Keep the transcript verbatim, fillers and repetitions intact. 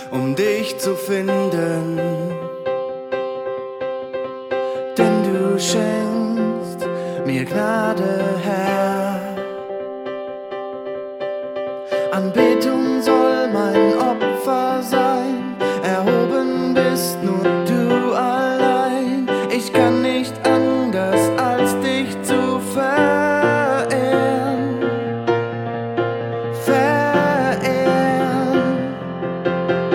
um dich zu finden. Denn du schenkst mir Gnade, Herr.